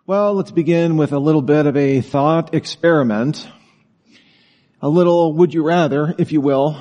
Well, let's begin with a little bit of a thought experiment. A little would you rather, if you will.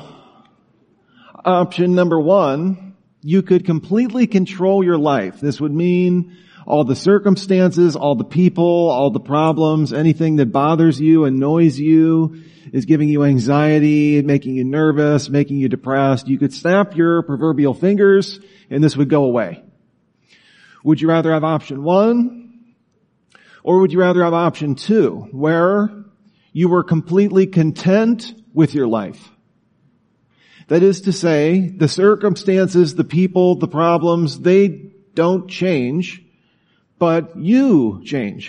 Option number one, you could completely control your life. This would mean all the circumstances, all the people, all the problems, anything that bothers you, annoys you, is giving you anxiety, making you nervous, making you depressed. You could snap your proverbial fingers and this would go away. Would you rather have option one? Or would you rather have option two, where you were completely content with your life? That is to say, the circumstances, the people, the problems, they don't change, but you change.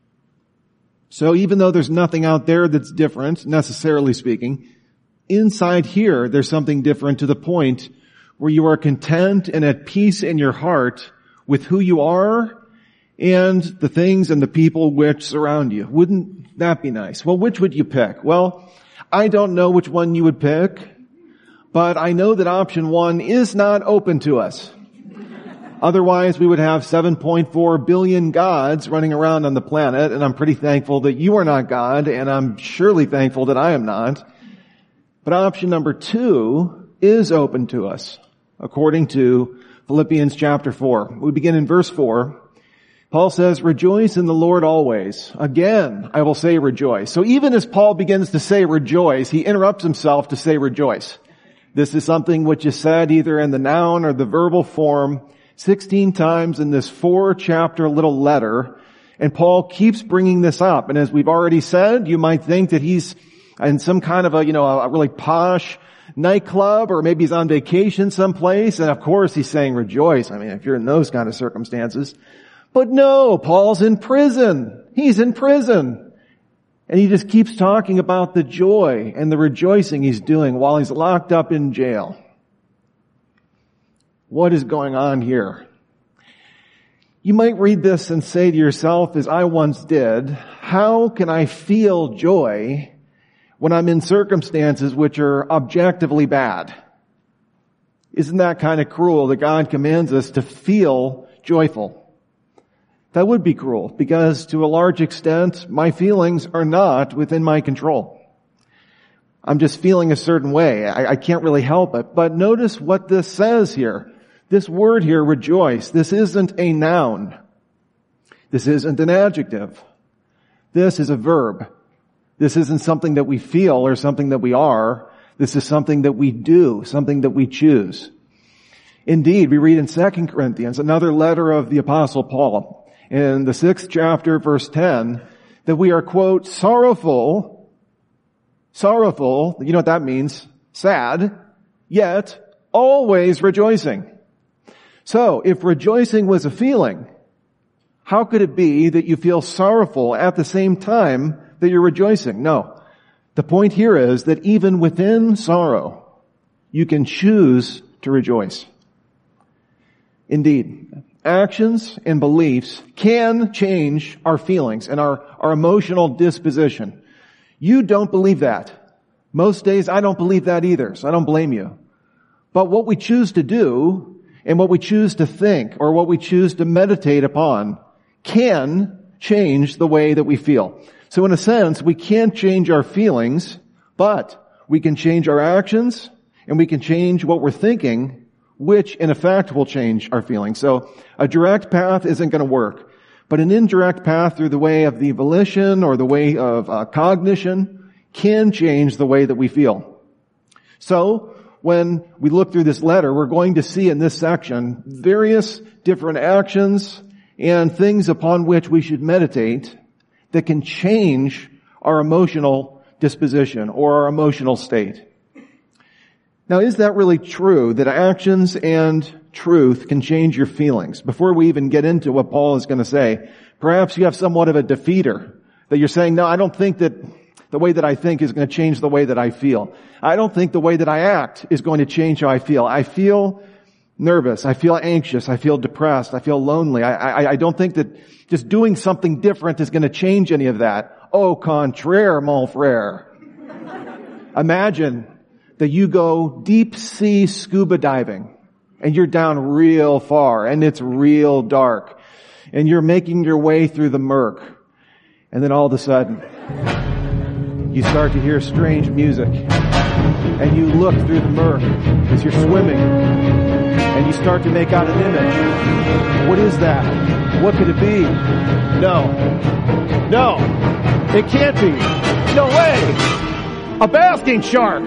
So even though there's nothing out there that's different, necessarily speaking, inside here there's something different to the point where you are content and at peace in your heart with who you are and the things and the people which surround you. Wouldn't that be nice? Well, which would you pick? Well, I don't know which one you would pick, but I know that option one is not open to us. Otherwise, we would have 7.4 billion gods running around on the planet, and I'm pretty thankful that you are not God, and I'm surely thankful that I am not. But option number two is open to us, according to Philippians chapter 4. We begin in verse 4. Paul says, "Rejoice in the Lord always. Again, I will say rejoice." So even as Paul begins to say rejoice, he interrupts himself to say rejoice. This is something which is said either in the noun or the verbal form 16 times in this 4-chapter little letter. And Paul keeps bringing this up. And as we've already said, you might think that he's in some kind of a really posh nightclub, or maybe he's on vacation someplace. And of course he's saying rejoice. I mean, if you're in those kind of circumstances. But no, Paul's in prison. He's in prison. And he just keeps talking about the joy and the rejoicing he's doing while he's locked up in jail. What is going on here? You might read this and say to yourself, as I once did, how can I feel joy when I'm in circumstances which are objectively bad? Isn't that kind of cruel that God commands us to feel joyful? That would be cruel, because to a large extent, my feelings are not within my control. I'm just feeling a certain way. I can't really help it. But notice what this says here. This word here, rejoice, this isn't a noun. This isn't an adjective. This is a verb. This isn't something that we feel or something that we are. This is something that we do, something that we choose. Indeed, we read in 2 Corinthians, another letter of the Apostle Paul, in the 6th chapter, verse 10, that we are, quote, sorrowful, you know what that means, sad, yet always rejoicing. So, if rejoicing was a feeling, how could it be that you feel sorrowful at the same time that you're rejoicing? No. The point here is that even within sorrow, you can choose to rejoice. Indeed, actions and beliefs can change our feelings and our emotional disposition. You don't believe that. Most days I don't believe that either, so I don't blame you. But what we choose to do and what we choose to think or what we choose to meditate upon can change the way that we feel. So in a sense, we can't change our feelings, but we can change our actions and we can change what we're thinking, which in effect will change our feelings. So a direct path isn't going to work, but an indirect path through the way of the volition or the way of cognition can change the way that we feel. So when we look through this letter, we're going to see in this section various different actions and things upon which we should meditate that can change our emotional disposition or our emotional state. Now, is that really true, that actions and truth can change your feelings? Before we even get into what Paul is going to say, perhaps you have somewhat of a defeater, that you're saying, no, I don't think that the way that I think is going to change the way that I feel. I don't think the way that I act is going to change how I feel. I feel nervous. I feel anxious. I feel depressed. I feel lonely. I don't think that just doing something different is going to change any of that. Au contraire, mon frère. Imagine that you go deep sea scuba diving and you're down real far and it's real dark. and you're making your way through the murk. And then all of a sudden, you start to hear strange music. And you look through the murk as you're swimming. And you start to make out an image. What is that? What could it be? No. It can't be. No way. A basking shark.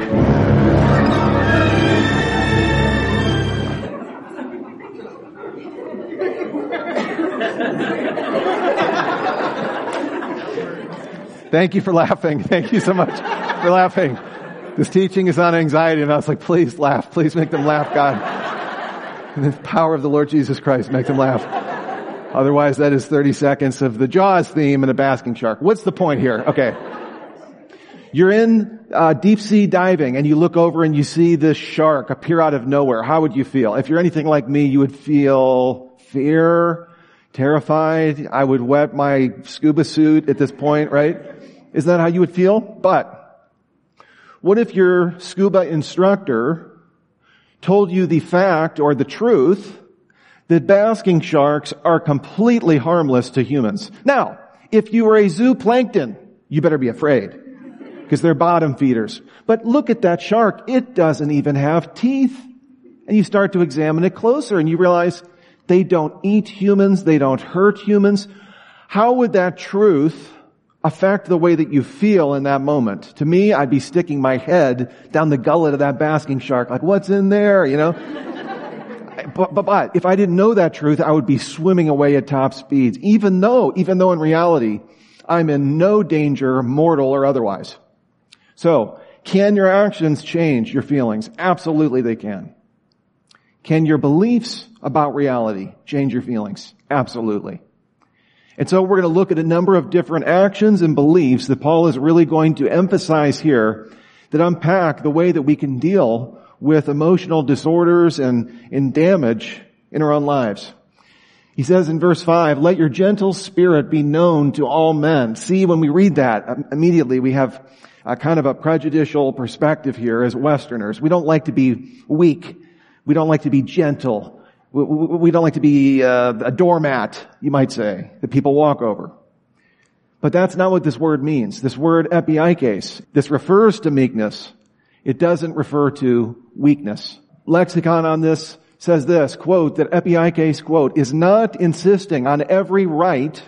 Thank you for laughing. Thank you so much for laughing. This teaching is on anxiety, and I was like, please laugh. Please make them laugh, God. And the power of the Lord Jesus Christ, make them laugh. Otherwise, that is 30 seconds of the Jaws theme and a basking shark. What's the point here? Okay. You're in deep sea diving, and you look over and you see this shark appear out of nowhere. How would you feel? If you're anything like me, you would feel fear, terrified. I would wet my scuba suit at this point, right? Isn't that how you would feel? But what if your scuba instructor told you the fact or the truth that basking sharks are completely harmless to humans? Now, if you were a zooplankton, you better be afraid because they're bottom feeders. But look at that shark. It doesn't even have teeth. And you start to examine it closer and you realize they don't eat humans. They don't hurt humans. How would that truth affect the way that you feel in that moment? To me, I'd be sticking my head down the gullet of that basking shark, like, what's in there, you know? But if I didn't know that truth, I would be swimming away at top speeds, even though in reality, I'm in no danger, mortal or otherwise. So, can your actions change your feelings? Absolutely they can. Can your beliefs about reality change your feelings? Absolutely. And so we're going to look at a number of different actions and beliefs that Paul is really going to emphasize here that unpack the way that we can deal with emotional disorders and damage in our own lives. He says in verse 5, let your gentle spirit be known to all men. See, when we read that, immediately we have a kind of a prejudicial perspective here as Westerners. We don't like to be weak. We don't like to be gentle. We don't like to be a doormat, you might say, that people walk over. But that's not what this word means. This word epiikes, this refers to meekness. It doesn't refer to weakness. Lexicon on this says this, quote, that epiikes, quote, is not insisting on every right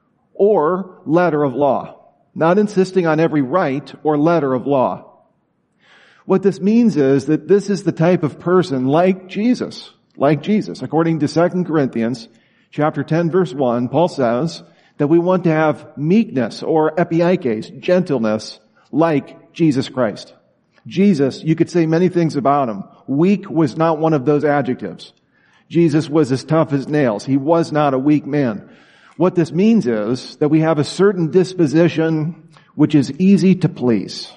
or letter of law. Not insisting on every right or letter of law. What this means is that this is the type of person like Jesus. According to 2 Corinthians chapter 10 verse 1, Paul says that we want to have meekness or epiikes, gentleness, like Jesus Christ. Jesus, you could say many things about him. Weak was not one of those adjectives. Jesus was as tough as nails. He was not a weak man. What this means is that we have a certain disposition which is easy to please.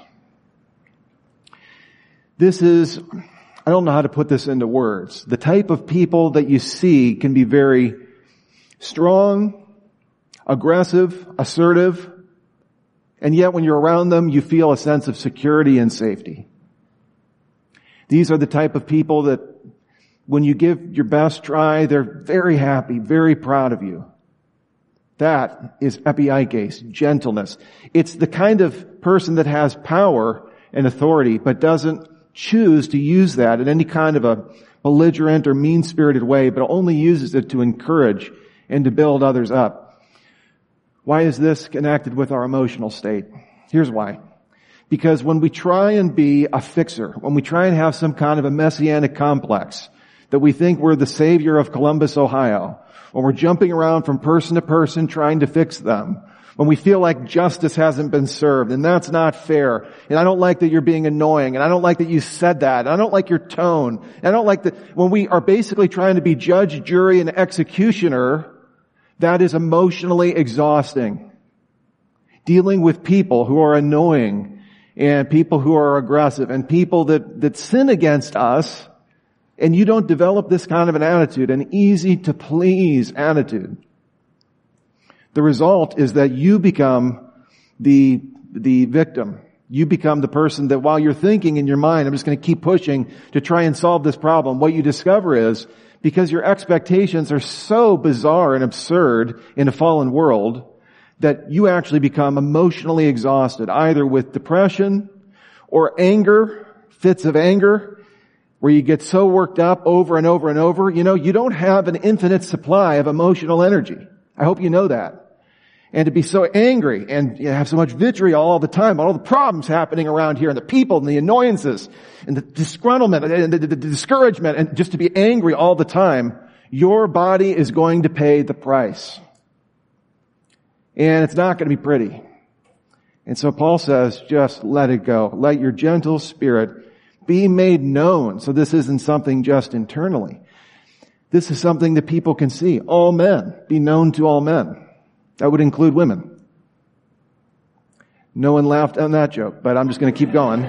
This is, I don't know how to put this into words. The type of people that you see can be very strong, aggressive, assertive, and yet when you're around them, you feel a sense of security and safety. These are the type of people that when you give your best try, they're very happy, very proud of you. That is epiikes, gentleness. It's the kind of person that has power and authority, but doesn't choose to use that in any kind of a belligerent or mean-spirited way, but only uses it to encourage and to build others up. Why is this connected with our emotional state? Here's why. Because when we try and be a fixer, when we try and have some kind of a messianic complex, that we think we're the savior of Columbus, Ohio, when we're jumping around from person to person trying to fix them, when we feel like justice hasn't been served, and that's not fair, and I don't like that you're being annoying, and I don't like that you said that, and I don't like your tone, and I don't like that, when we are basically trying to be judge, jury, and executioner, that is emotionally exhausting. Dealing with people who are annoying, and people who are aggressive, and people that sin against us, and you don't develop this kind of an attitude, an easy to please attitude. The result is that you become the victim. You become the person that while you're thinking in your mind, I'm just going to keep pushing to try and solve this problem, what you discover is because your expectations are so bizarre and absurd in a fallen world that you actually become emotionally exhausted, either with depression or anger, fits of anger, where you get so worked up over and over and over. You know, you don't have an infinite supply of emotional energy. I hope you know that. And to be so angry and you have so much vitriol all the time about all the problems happening around here and the people and the annoyances and the disgruntlement and the discouragement, and just to be angry all the time, your body is going to pay the price. And it's not going to be pretty. And so Paul says, just let it go. Let your gentle spirit be made known. So this isn't something just internally. This is something that people can see. All men, be known to all men. That would include women. No one laughed on that joke, but I'm just going to keep going.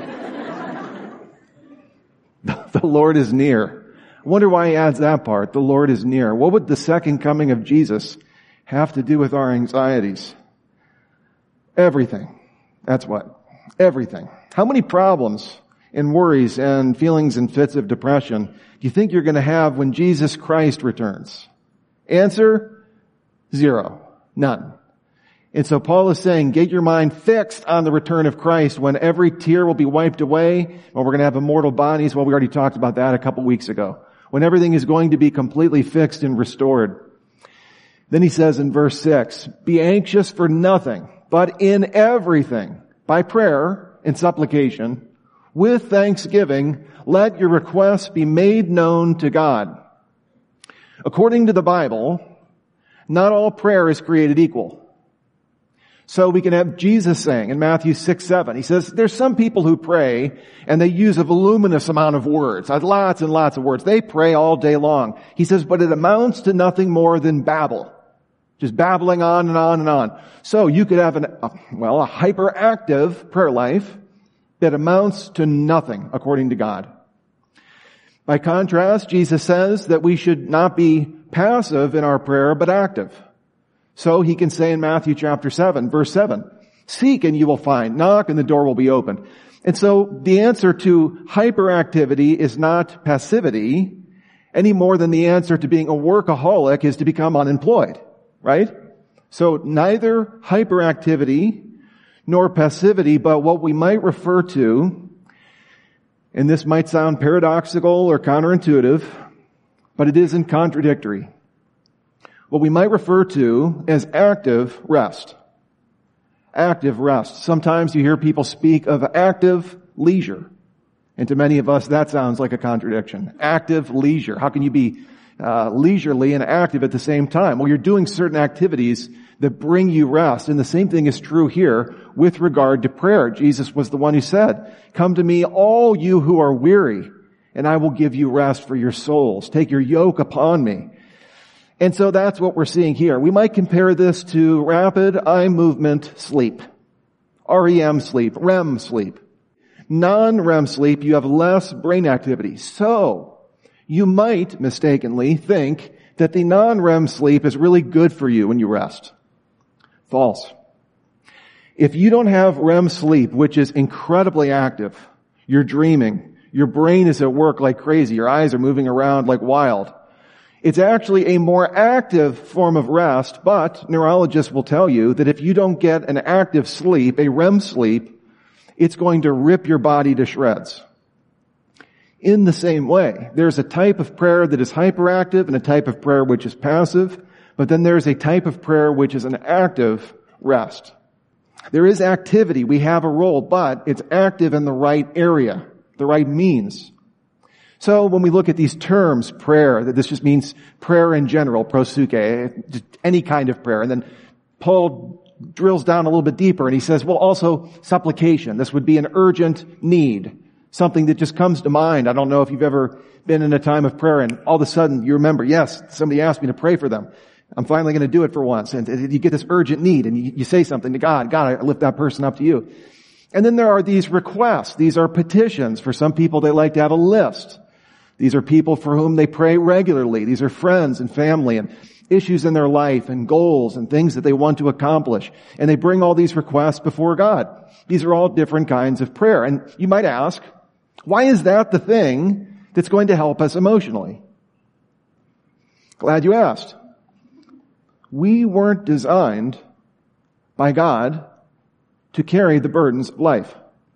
The Lord is near. I wonder why he adds that part. The Lord is near. What would the second coming of Jesus have to do with our anxieties? Everything. That's what. Everything. How many problems and worries and feelings and fits of depression do you think you're going to have when Jesus Christ returns? Answer, 0. None. And so Paul is saying, get your mind fixed on the return of Christ when every tear will be wiped away, when we're going to have immortal bodies. Well, we already talked about that a couple weeks ago. When everything is going to be completely fixed and restored. Then he says in verse 6, be anxious for nothing, but in everything, by prayer and supplication, with thanksgiving, let your requests be made known to God. According to the Bible, not all prayer is created equal. So we can have Jesus saying in Matthew 6:7, he says, there's some people who pray and they use a voluminous amount of words, lots and lots of words. They pray all day long. He says, but it amounts to nothing more than babble. Just babbling on and on and on. So you could have a hyperactive prayer life that amounts to nothing according to God. By contrast, Jesus says that we should not be passive in our prayer, but active. So he can say in Matthew chapter 7, verse 7, seek and you will find, knock and the door will be opened. And so the answer to hyperactivity is not passivity any more than the answer to being a workaholic is to become unemployed, right? So neither hyperactivity nor passivity, but what we might refer to, and this might sound paradoxical or counterintuitive, but it isn't contradictory. What we might refer to as active rest. Active rest. Sometimes you hear people speak of active leisure. And to many of us, that sounds like a contradiction. Active leisure. How can you be leisurely and active at the same time? Well, you're doing certain activities that bring you rest. And the same thing is true here with regard to prayer. Jesus was the one who said, come to me, all you who are weary, and I will give you rest for your souls. Take your yoke upon me. And so that's what we're seeing here. We might compare this to rapid eye movement sleep. REM sleep, REM sleep. Non-REM sleep, you have less brain activity. So, you might mistakenly think that the non-REM sleep is really good for you when you rest. False. If you don't have REM sleep, which is incredibly active, you're dreaming, your brain is at work like crazy, your eyes are moving around like wild. It's actually a more active form of rest, but neurologists will tell you that if you don't get an active sleep, a REM sleep, it's going to rip your body to shreds. In the same way, there's a type of prayer that is hyperactive and a type of prayer which is passive, but then there's a type of prayer which is an active rest. There is activity, we have a role, but it's active in the right area, the right means. So when we look at these terms, prayer, that this just means prayer in general, proseuche, just any kind of prayer. And then Paul drills down a little bit deeper and he says, well, also supplication. This would be an urgent need, something that just comes to mind. I don't know if you've ever been in a time of prayer and all of a sudden you remember, yes, somebody asked me to pray for them. I'm finally going to do it for once. And you get this urgent need and you say something to God. God, I lift that person up to you. And then there are these requests. These are petitions. For some people, they like to have a list. These are people for whom they pray regularly. These are friends and family and issues in their life and goals and things that they want to accomplish. And they bring all these requests before God. These are all different kinds of prayer. And you might ask, why is that the thing that's going to help us emotionally? Glad you asked. We weren't designed by God to carry the burdens of life.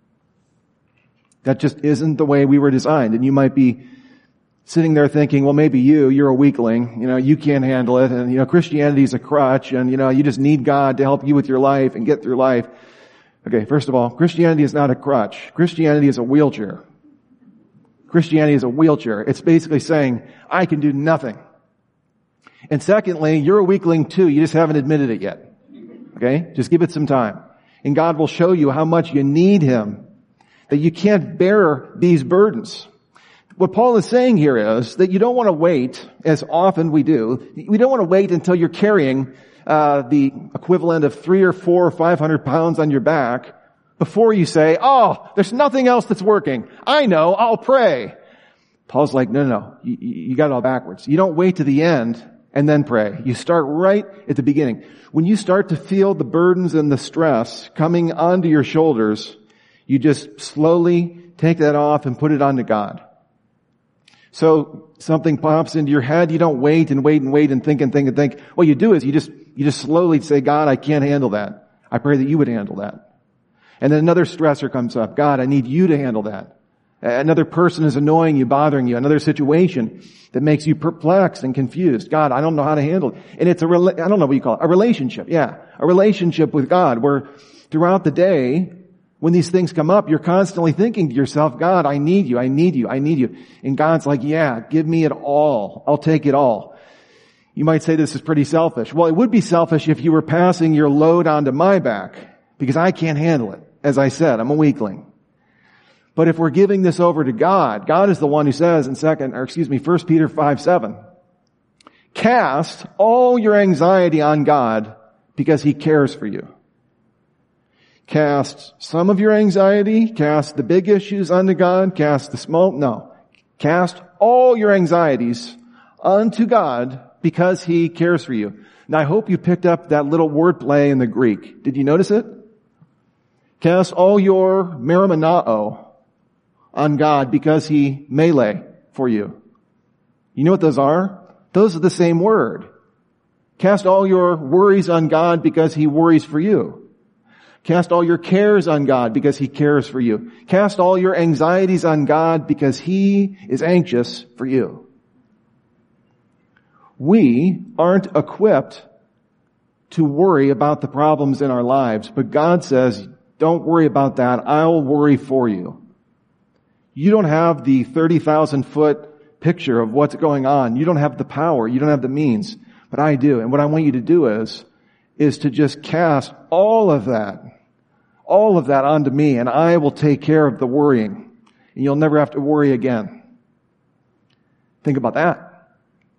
That just isn't the way we were designed. And you might be sitting there thinking, well, maybe you're a weakling. You can't handle it. And, Christianity is a crutch. And, you just need God to help you with your life and get through life. Okay, first of all, Christianity is not a crutch. Christianity is a wheelchair. Christianity is a wheelchair. It's basically saying, I can do nothing. And secondly, you're a weakling too. You just haven't admitted it yet. Okay? Just give it some time. And God will show you how much you need Him, that you can't bear these burdens. What Paul is saying here is that you don't want to wait, as often we do. We don't want to wait until you're carrying the equivalent of 300 or 400 or 500 pounds on your back before you say, oh, there's nothing else that's working. I know, I'll pray. Paul's like, no. You got it all backwards. You don't wait to the end and then pray. You start right at the beginning. When you start to feel the burdens and the stress coming onto your shoulders, you just slowly take that off and put it onto God. So something pops into your head, you don't wait and think. What you do is you just slowly say, God, I can't handle that. I pray that you would handle that. And then another stressor comes up. God, I need you to handle that. Another person is annoying you, bothering you, another situation that makes you perplexed and confused. God, I don't know how to handle it. And it's I don't know what you call it, a relationship. Yeah, a relationship with God where throughout the day, when these things come up, you're constantly thinking to yourself, God, I need you. And God's like, yeah, give me it all. I'll take it all. You might say this is pretty selfish. Well, it would be selfish if you were passing your load onto my back because I can't handle it. As I said, I'm a weakling. But if we're giving this over to God, God is the one who says in 1 Peter 5:7, cast all your anxiety on God because He cares for you. Cast some of your anxiety, cast the big issues onto God, cast the small, no. Cast all your anxieties unto God because He cares for you. Now I hope you picked up that little wordplay in the Greek. Did you notice it? Cast all your merimenao on God because He melee for you. You know what those are? Those are the same word. Cast all your worries on God because He worries for you. Cast all your cares on God because He cares for you. Cast all your anxieties on God because He is anxious for you. We aren't equipped to worry about the problems in our lives, but God says, don't worry about that. I'll worry for you. You don't have the 30,000-foot picture of what's going on. You don't have the power. You don't have the means. But I do. And what I want you to do is to just cast all of that onto me, and I will take care of the worrying. And you'll never have to worry again. Think about that.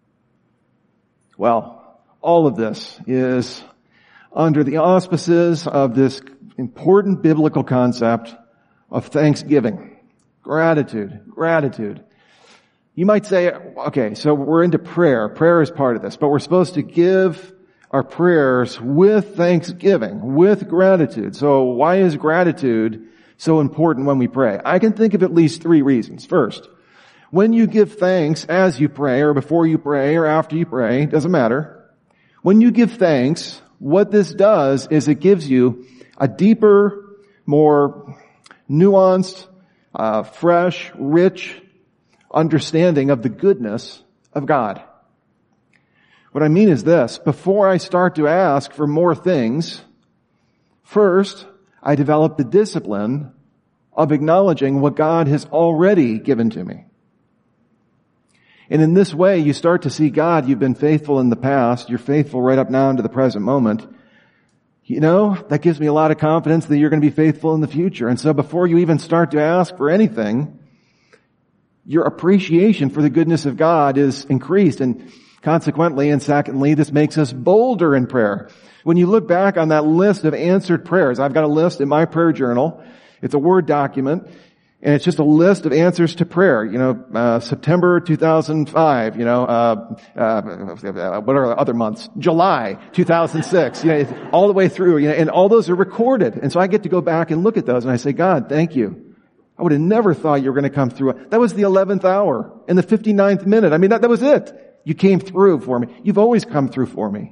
Well, all of this is under the auspices of this important biblical concept of thanksgiving. Gratitude. You might say, okay, so we're into prayer. Prayer is part of this, but we're supposed to give our prayers with thanksgiving, with gratitude. So why is gratitude so important when we pray? I can think of at least 3 reasons. First, when you give thanks as you pray, or before you pray, or after you pray, doesn't matter. When you give thanks, what this does is it gives you a deeper, more nuanced, fresh, rich understanding of the goodness of God. What I mean is this: before I start to ask for more things, first, I develop the discipline of acknowledging what God has already given to me. And in this way, you start to see, God, you've been faithful in the past. You're faithful right up now into the present moment. That gives me a lot of confidence that you're going to be faithful in the future. And so before you even start to ask for anything, your appreciation for the goodness of God is increased. And consequently, and secondly, this makes us bolder in prayer. When you look back on that list of answered prayers, I've got a list in my prayer journal. It's a Word document, and it's just a list of answers to prayer. September 2005, what are other months? July 2006, all the way through, and all those are recorded. And so I get to go back and look at those, and I say, God, thank you. I would have never thought you were going to come through. That was the 11th hour and the 59th minute. I mean, that was it. You came through for me. You've always come through for me.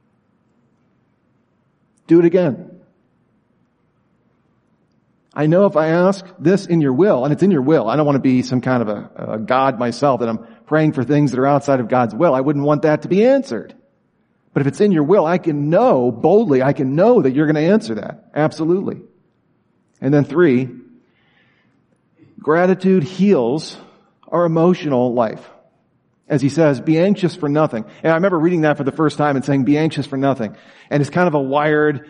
Do it again. I know if I ask this in your will, and it's in your will, I don't want to be some kind of a God myself that I'm praying for things that are outside of God's will. I wouldn't want that to be answered. But if it's in your will, I can know boldly, I can know that you're going to answer that. Absolutely. And then 3, gratitude heals our emotional life. As he says, be anxious for nothing. And I remember reading that for the first time and saying, be anxious for nothing. And it's kind of a wired,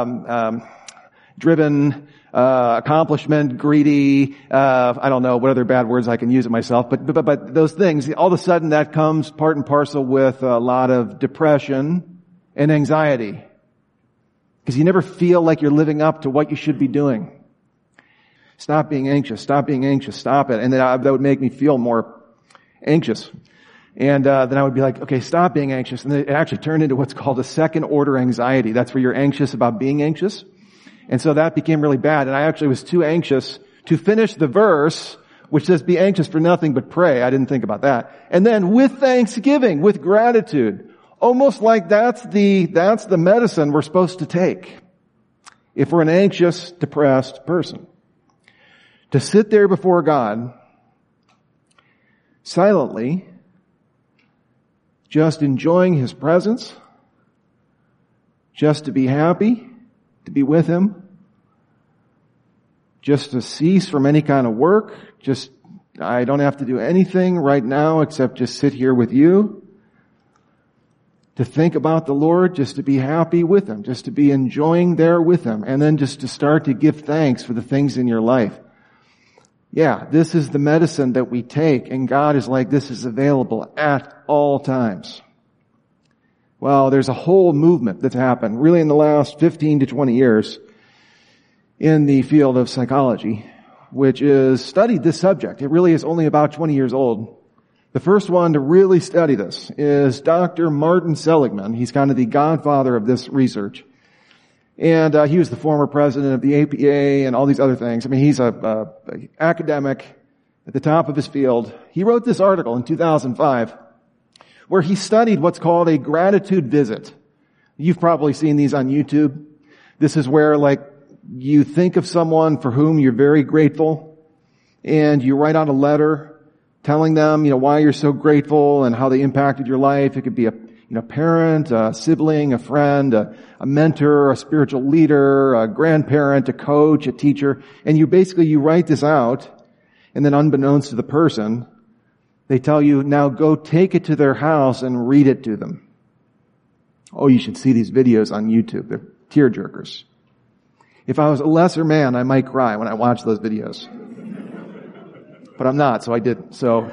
driven, accomplishment, greedy, I don't know what other bad words I can use it myself, but those things, all of a sudden that comes part and parcel with a lot of depression and anxiety. Because you never feel like you're living up to what you should be doing. Stop being anxious, stop it. And then that would make me feel more anxious. And then I would be like, okay, stop being anxious. And then it actually turned into what's called a second order anxiety. That's where you're anxious about being anxious. And so that became really bad. And I actually was too anxious to finish the verse, which says, be anxious for nothing but pray. I didn't think about that. And then with thanksgiving, with gratitude, almost like that's the medicine we're supposed to take if we're an anxious, depressed person. To sit there before God silently, just enjoying His presence, just to be happy, to be with Him, just to cease from any kind of work, I don't have to do anything right now except just sit here with you, to think about the Lord, just to be happy with Him, just to be enjoying there with Him, and then just to start to give thanks for the things in your life. Yeah, this is the medicine that we take, and God is like, this is available at all times. Well, there's a whole movement that's happened really in the last 15 to 20 years in the field of psychology, which is studied this subject. It really is only about 20 years old. The first one to really study this is Dr. Martin Seligman. He's kind of the godfather of this research. And he was the former president of the APA and all these other things. I mean, he's a academic at the top of his field. He wrote this article in 2005 where he studied what's called a gratitude visit. You've probably seen these on YouTube. This is where, like, you think of someone for whom you're very grateful, and you write out a letter telling them, why you're so grateful and how they impacted your life. It could be a parent, a sibling, a friend, a mentor, a spiritual leader, a grandparent, a coach, a teacher. And you write this out, and then unbeknownst to the person, they tell you, now go take it to their house and read it to them. Oh, you should see these videos on YouTube. They're tearjerkers. If I was a lesser man, I might cry when I watch those videos. But I'm not, so I didn't.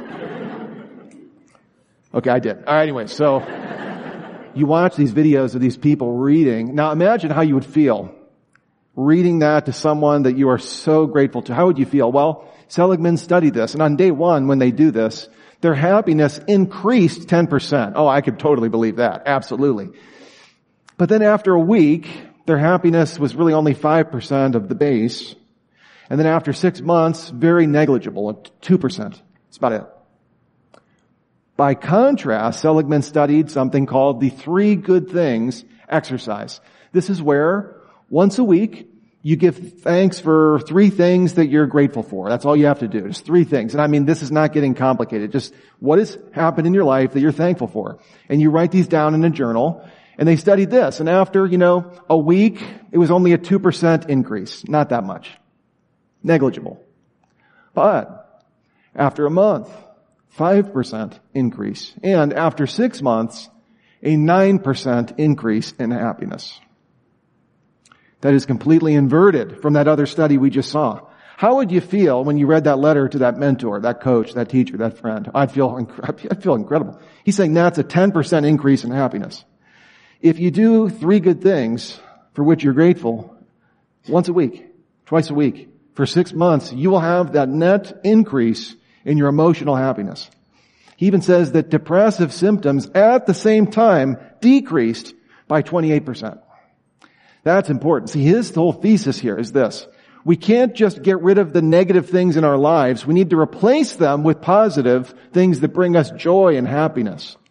Okay, I did. All right, anyway, so you watch these videos of these people reading. Now imagine how you would feel reading that to someone that you are so grateful to. How would you feel? Well, Seligman studied this, and on day 1, when they do this, their happiness increased 10%. Oh, I could totally believe that. Absolutely. But then after a week, their happiness was really only 5% of the base. And then after 6 months, very negligible, at 2%. That's about it. By contrast, Seligman studied something called the 3 good things exercise. This is where once a week you give thanks for 3 things that you're grateful for. That's all you have to do. Just 3 things. And I mean, this is not getting complicated. Just what has happened in your life that you're thankful for. And you write these down in a journal. And they studied this. And after, a week, it was only a 2% increase. Not that much. Negligible. But after a month, 5% increase. And after 6 months, a 9% increase in happiness. That is completely inverted from that other study we just saw. How would you feel when you read that letter to that mentor, that coach, that teacher, that friend? I'd feel incredible. He's saying that's a 10% increase in happiness. If you do 3 good things for which you're grateful once a week, twice a week, for 6 months, you will have that net increase in your emotional happiness. He even says that depressive symptoms at the same time decreased by 28%. That's important. See, his whole thesis here is this. We can't just get rid of the negative things in our lives. We need to replace them with positive things that bring us joy and happiness.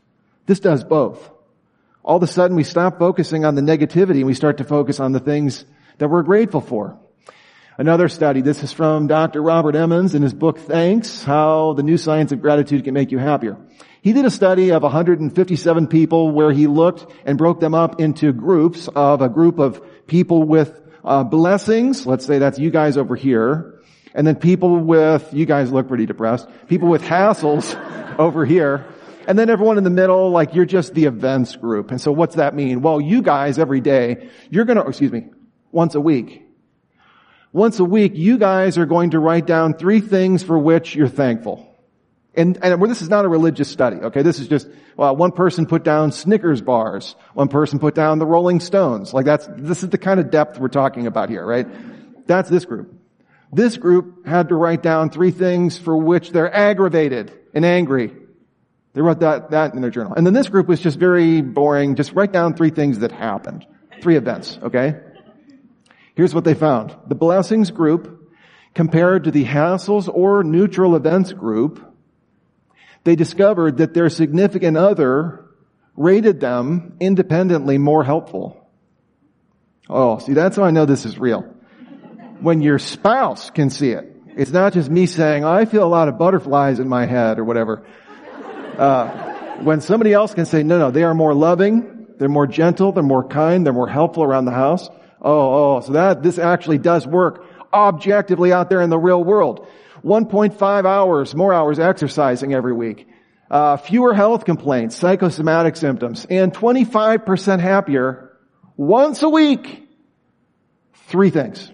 This does both. All of a sudden we stop focusing on the negativity and we start to focus on the things that we're grateful for. Another study, this is from Dr. Robert Emmons in his book, Thanks, How the New Science of Gratitude Can Make You Happier. He did a study of 157 people where he looked and broke them up into groups of a group of people with blessings. Let's say that's you guys over here. And then people with, you guys look pretty depressed, people with hassles over here. And then everyone in the middle, like you're just the events group. And so what's that mean? Well, you guys every day, once a week, you guys are going to write down 3 things for which you're thankful. And this is not a religious study, okay? This is just, one person put down Snickers bars. One person put down the Rolling Stones. This is the kind of depth we're talking about here, right? That's this group. This group had to write down 3 things for which they're aggravated and angry. They wrote that in their journal. And then this group was just very boring. Just write down 3 things that happened. 3 events, okay? Here's what they found. The blessings group, compared to the hassles or neutral events group, they discovered that their significant other rated them independently more helpful. Oh, see, that's how I know this is real. When your spouse can see it. It's not just me saying, I feel a lot of butterflies in my head or whatever. When somebody else can say, no, they are more loving, they're more gentle, they're more kind, they're more helpful around the house. So this actually does work objectively out there in the real world. 1.5 more hours exercising every week. Fewer health complaints, psychosomatic symptoms, and 25% happier once a week. 3 things.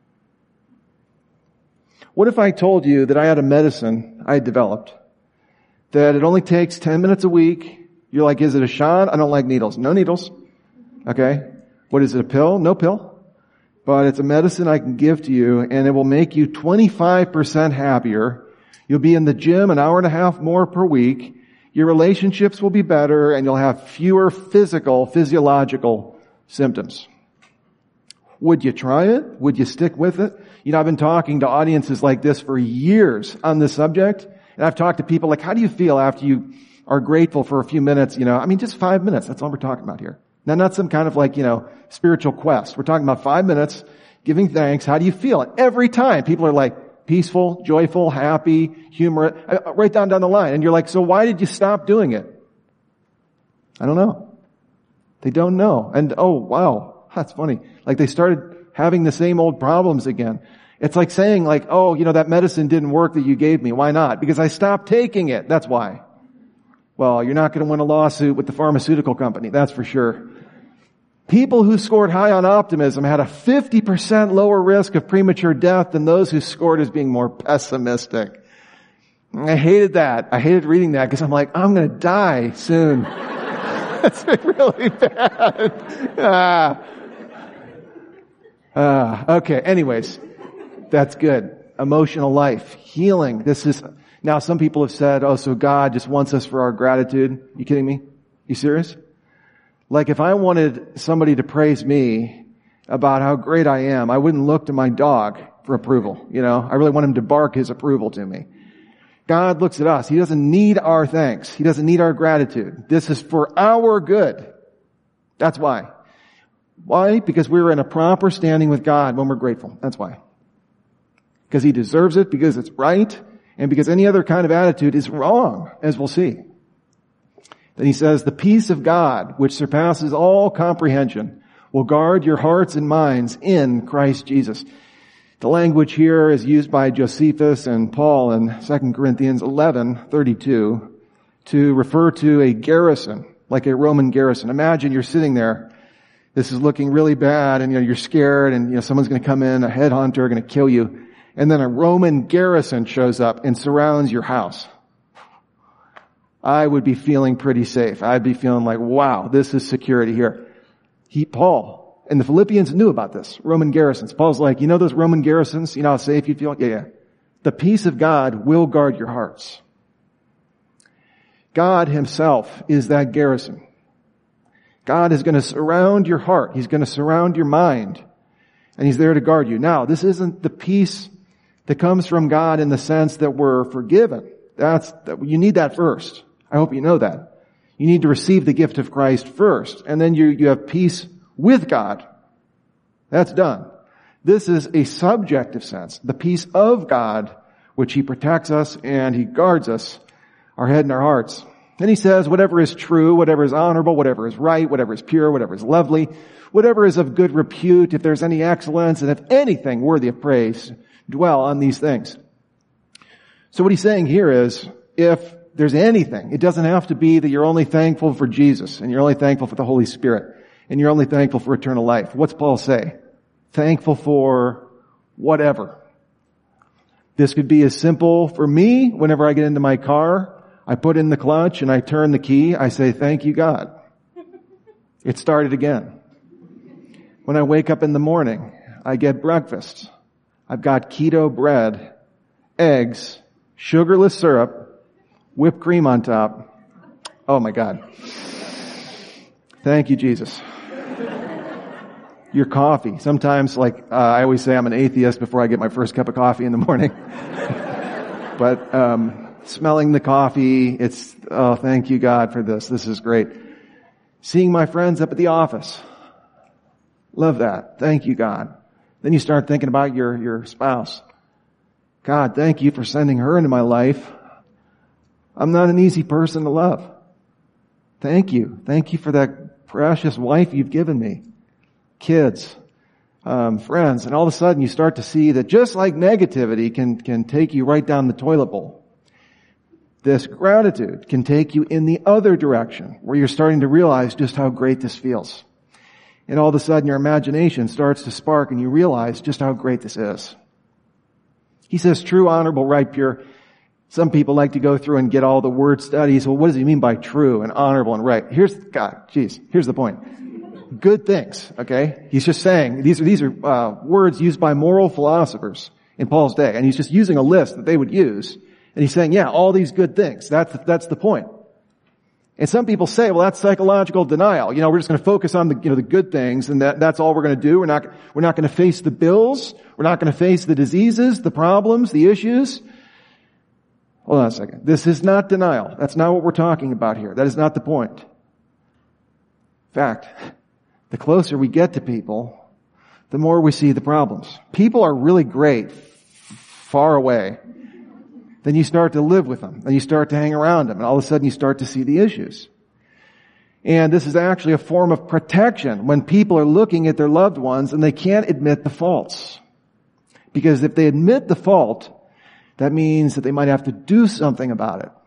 What if I told you that I had a medicine I had developed that it only takes 10 minutes a week? You're like, is it a shot? I don't like needles. No needles. Okay. What is it, a pill? No pill. But it's a medicine I can give to you, and it will make you 25% happier. You'll be in the gym an hour and a half more per week. Your relationships will be better, and you'll have fewer physiological symptoms. Would you try it? Would you stick with it? I've been talking to audiences like this for years on this subject, and I've talked to people like, how do you feel after you are grateful for a few minutes? Just 5 minutes. That's all we're talking about here. Now, not some kind of spiritual quest. We're talking about 5 minutes, giving thanks. How do you feel? And every time people are like peaceful, joyful, happy, humorous, right down the line. And you're like, so why did you stop doing it? I don't know. They don't know. And oh, wow, that's funny. They started having the same old problems again. It's like saying that medicine didn't work that you gave me. Why not? Because I stopped taking it. That's why. Well, you're not going to win a lawsuit with the pharmaceutical company. That's for sure. People who scored high on optimism had a 50% lower risk of premature death than those who scored as being more pessimistic. I hated that. I hated reading that because I'm like, I'm going to die soon. That's really bad. Okay. Anyways, that's good. Emotional life, healing. Now some people have said, so God just wants us for our gratitude. You kidding me? You serious? If I wanted somebody to praise me about how great I am, I wouldn't look to my dog for approval. I really want him to bark his approval to me. God looks at us. He doesn't need our thanks. He doesn't need our gratitude. This is for our good. That's why. Why? Because we're in a proper standing with God when we're grateful. That's why. Because He deserves it, because it's right, and because any other kind of attitude is wrong, as we'll see. Then he says, the peace of God, which surpasses all comprehension, will guard your hearts and minds in Christ Jesus. The language here is used by Josephus and Paul in 2 Corinthians 11:32 to refer to a garrison, like a Roman garrison. Imagine you're sitting there. This is looking really bad, and you're scared, and someone's going to come in, a headhunter, going to kill you. And then a Roman garrison shows up and surrounds your house. I would be feeling pretty safe. I'd be feeling like, wow, this is security here. Paul and the Philippians knew about this, Roman garrisons. Paul's like, those Roman garrisons, how safe you feel? Yeah. The peace of God will guard your hearts. God Himself is that garrison. God is going to surround your heart. He's going to surround your mind. And He's there to guard you. Now, this isn't the peace that comes from God in the sense that we're forgiven. You need that first. I hope you know that. You need to receive the gift of Christ first, and then you have peace with God. That's done. This is a subjective sense, the peace of God, which He protects us and He guards us, our head and our hearts. Then He says, whatever is true, whatever is honorable, whatever is right, whatever is pure, whatever is lovely, whatever is of good repute, if there's any excellence, and if anything worthy of praise, dwell on these things. So what He's saying here is, if there's anything, it doesn't have to be that you're only thankful for Jesus, and you're only thankful for the Holy Spirit, and you're only thankful for eternal life. What's Paul say? Thankful for whatever. This could be as simple for me, whenever I get into my car, I put in the clutch and I turn the key, I say, thank you, God. It started again. When I wake up in the morning, I get breakfast. I've got keto bread, eggs, sugarless syrup, whipped cream on top. Oh my God. Thank you, Jesus. Your coffee. Sometimes, I always say I'm an atheist before I get my first cup of coffee in the morning. But, smelling the coffee, thank you, God, for this. This is great. Seeing my friends up at the office. Love that. Thank you, God. Then you start thinking about your spouse. God, thank you for sending her into my life. I'm not an easy person to love. Thank you. Thank you for that precious wife you've given me. Kids, friends, and all of a sudden you start to see that just like negativity can take you right down the toilet bowl, this gratitude can take you in the other direction, where you're starting to realize just how great this feels. And all of a sudden your imagination starts to spark and you realize just how great this is. He says true, honorable, right, pure. Some people like to go through and get all the word studies. Well, what does he mean by true and honorable and right? Here's the point. Good things, okay? He's just saying, these are words used by moral philosophers in Paul's day, and he's just using a list that they would use, and he's saying, yeah, all these good things. That's the point. And some people say, well, that's psychological denial. We're just going to focus on the good things, and that's all we're going to do. We're not going to face the bills. We're not going to face the diseases, the problems, the issues. Hold on a second. This is not denial. That's not what we're talking about here. That is not the point. In fact, the closer we get to people, the more we see the problems. People are really great far away. Then you start to live with them. Then you start to hang around them. And all of a sudden you start to see the issues. And this is actually a form of protection when people are looking at their loved ones and they can't admit the faults. Because if they admit the fault, that means that they might have to do something about it.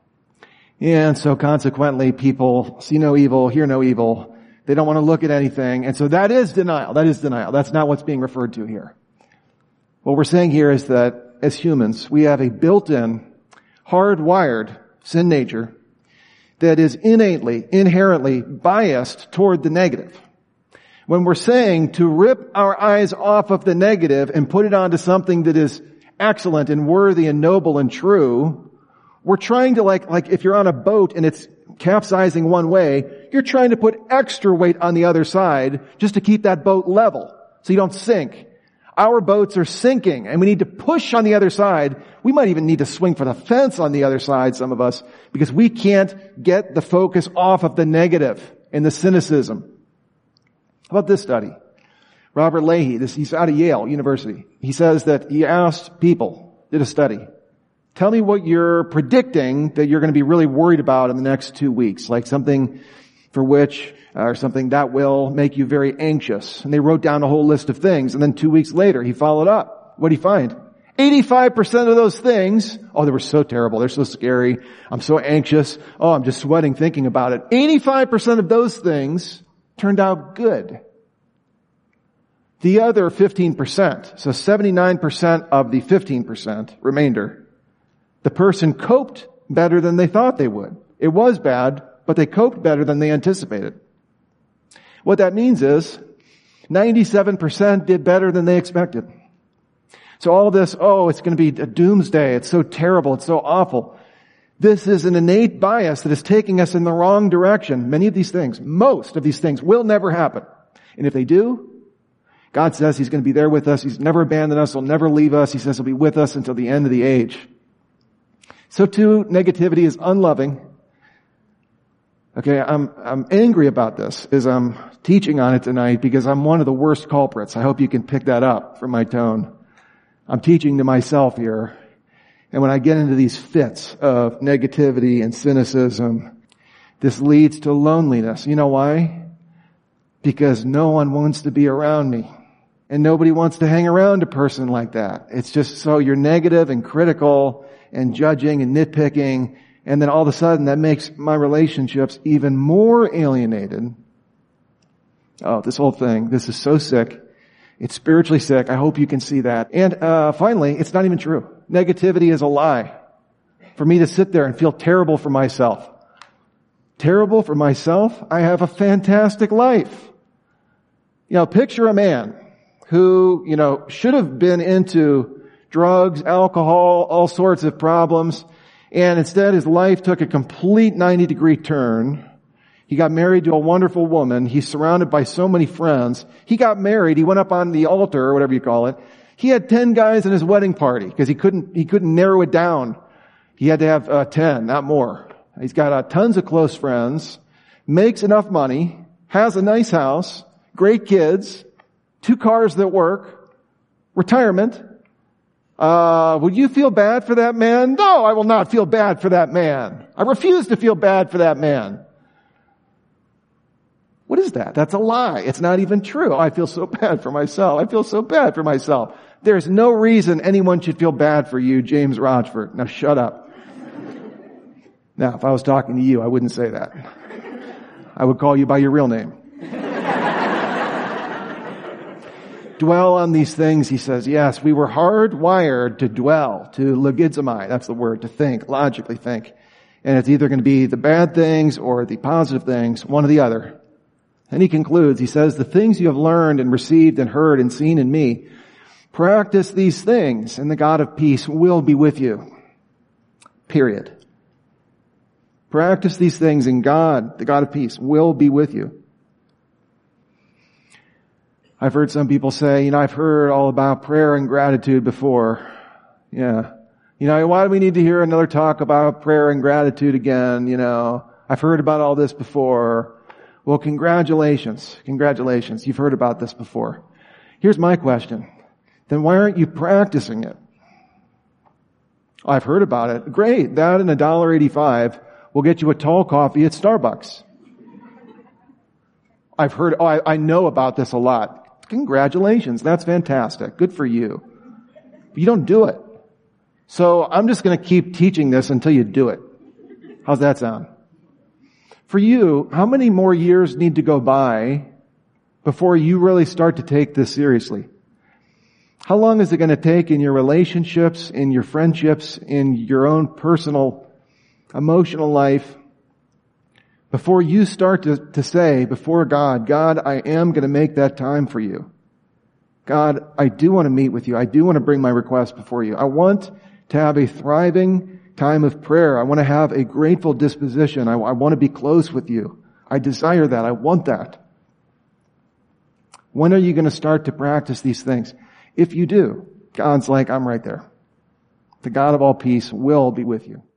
And so consequently, people see no evil, hear no evil. They don't want to look at anything. And so that is denial. That is denial. That's not what's being referred to here. What we're saying here is that as humans, we have a built-in, hardwired sin nature that is innately, inherently biased toward the negative. When we're saying to rip our eyes off of the negative and put it onto something that is excellent and worthy and noble and true, we're trying to like if you're on a boat and it's capsizing one way, you're trying to put extra weight on the other side just to keep that boat level so you don't sink. Our boats are sinking and we need to push on the other side. We might even need to swing for the fence on the other side, some of us, because we can't get the focus off of the negative and the cynicism. How about this study? Robert Leahy, he's out of Yale University. He says that he asked people, did a study, tell me what you're predicting that you're going to be really worried about in the next 2 weeks, like something for which, or something that will make you very anxious. And they wrote down a whole list of things, and then 2 weeks later, he followed up. What did he find? 85% of those things, oh, they were so terrible, they're so scary, I'm so anxious, oh, I'm just sweating thinking about it. 85% of those things turned out good. The other 15%, so 79% of the 15% remainder, the person coped better than they thought they would. It was bad, but they coped better than they anticipated. What that means is 97% did better than they expected. So all this, it's going to be a doomsday. It's so terrible. It's so awful. This is an innate bias that is taking us in the wrong direction. Many of these things, most of these things will never happen. And if they do, God says He's going to be there with us. He's never abandoned us. He'll never leave us. He says He'll be with us until the end of the age. So too, negativity is unloving. Okay, I'm angry about this as I'm teaching on it tonight because I'm one of the worst culprits. I hope you can pick that up from my tone. I'm teaching to myself here. And when I get into these fits of negativity and cynicism, this leads to loneliness. You know why? Because no one wants to be around me. And nobody wants to hang around a person like that. It's just so you're negative and critical and judging and nitpicking. And then all of a sudden that makes my relationships even more alienated. Oh, this whole thing, this is so sick. It's spiritually sick. I hope you can see that. And finally, it's not even true. Negativity is a lie. For me to sit there and feel terrible for myself. Terrible for myself? I have a fantastic life. Picture a man who, should have been into drugs, alcohol, all sorts of problems. And instead his life took a complete 90-degree turn. He got married to a wonderful woman. He's surrounded by so many friends. He got married. He went up on the altar or whatever you call it. He had 10 guys in his wedding party because he couldn't narrow it down. He had to have 10, not more. He's got tons of close friends, makes enough money, has a nice house, great kids, 2 cars that work, retirement. Would you feel bad for that man? No, I will not feel bad for that man. I refuse to feel bad for that man. What is that? That's a lie. It's not even true. I feel so bad for myself. I feel so bad for myself. There's no reason anyone should feel bad for you, James Rochford. Now shut up. Now, if I was talking to you, I wouldn't say that. I would call you by your real name. Dwell on these things, he says. Yes, we were hardwired to dwell, to logizomai. That's the word, to think, logically think. And it's either going to be the bad things or the positive things, one or the other. And he concludes, he says, the things you have learned and received and heard and seen in me, practice these things, and the God of peace will be with you. Period. Practice these things, and God, the God of peace, will be with you. I've heard some people say, I've heard all about prayer and gratitude before. Yeah. Why do we need to hear another talk about prayer and gratitude again? I've heard about all this before. Well, congratulations. Congratulations. You've heard about this before. Here's my question. Then why aren't you practicing it? I've heard about it. Great. That and $1.85 will get you a tall coffee at Starbucks. I know about this a lot. Congratulations. That's fantastic. Good for you. But you don't do it. So I'm just going to keep teaching this until you do it. How's that sound? For you, how many more years need to go by before you really start to take this seriously? How long is it going to take in your relationships, in your friendships, in your own personal, emotional life before you start to say before God, God, I am going to make that time for you. God, I do want to meet with you. I do want to bring my request before you. I want to have a thriving time of prayer. I want to have a grateful disposition. I want to be close with you. I desire that. I want that. When are you going to start to practice these things? If you do, God's like, I'm right there. The God of all peace will be with you.